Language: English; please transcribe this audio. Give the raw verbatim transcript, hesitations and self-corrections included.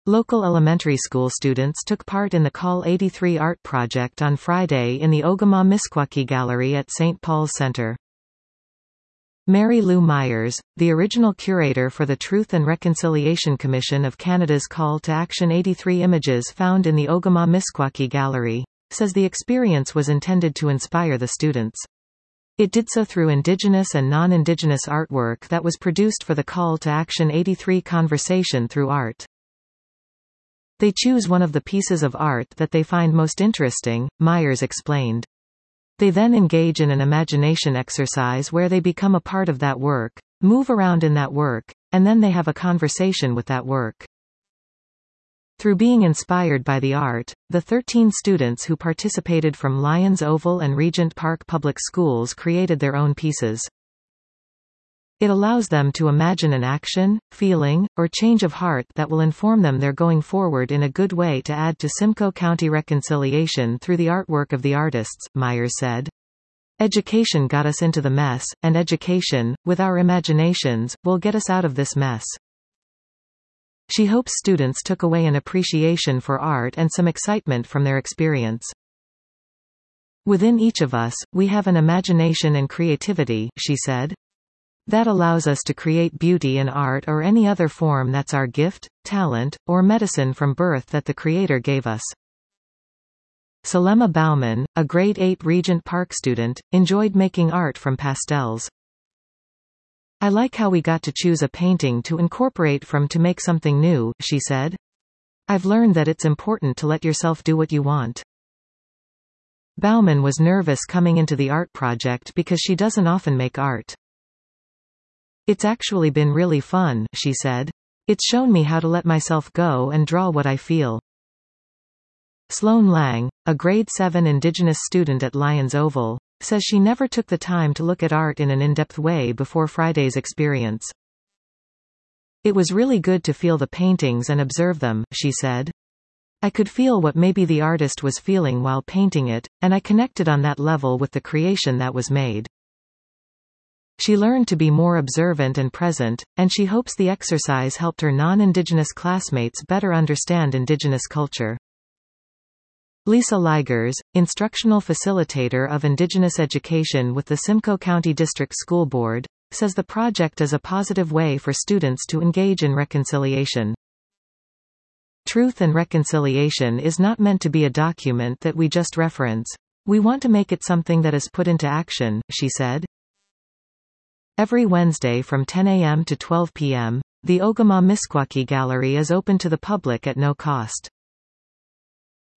Local elementary school students took part in the Call eighty-three art project on Friday in the Ogama Miskwaki Gallery at Saint Paul's Centre. Mary Lou Myers, the original curator for the Truth and Reconciliation Commission of Canada's Call to Action eighty-three images found in the Ogama Miskwaki Gallery, says the experience was intended to inspire the students. It did so through Indigenous and non-Indigenous artwork that was produced for the Call to Action eighty-three conversation through art. They choose one of the pieces of art that they find most interesting, Myers explained. They then engage in an imagination exercise where they become a part of that work, move around in that work, and then they have a conversation with that work. Through being inspired by the art, the thirteen students who participated from Lions Oval and Regent Park Public Schools created their own pieces. It allows them to imagine an action, feeling, or change of heart that will inform them they're going forward in a good way to add to Simcoe County reconciliation through the artwork of the artists, Myers said. Education got us into the mess, and education, with our imaginations, will get us out of this mess. She hopes students took away an appreciation for art and some excitement from their experience. Within each of us, we have an imagination and creativity, she said. That allows us to create beauty in art or any other form that's our gift, talent, or medicine from birth that the Creator gave us. Salema Bauman, a grade eight Regent Park student, enjoyed making art from pastels. I like how we got to choose a painting to incorporate from to make something new, she said. I've learned that it's important to let yourself do what you want. Bauman was nervous coming into the art project because she doesn't often make art. It's actually been really fun, she said. It's shown me how to let myself go and draw what I feel. Sloan Lang, a grade seven Indigenous student at Lions Oval, says she never took the time to look at art in an in-depth way before Friday's experience. It was really good to feel the paintings and observe them, she said. I could feel what maybe the artist was feeling while painting it, and I connected on that level with the creation that was made. She learned to be more observant and present, and she hopes the exercise helped her non-Indigenous classmates better understand Indigenous culture. Lisa Ligers, instructional facilitator of Indigenous education with the Simcoe County District School Board, says the project is a positive way for students to engage in reconciliation. Truth and reconciliation is not meant to be a document that we just reference. We want to make it something that is put into action, she said. Every Wednesday from ten a m to twelve p m, the Ogama Miskwaki Gallery is open to the public at no cost.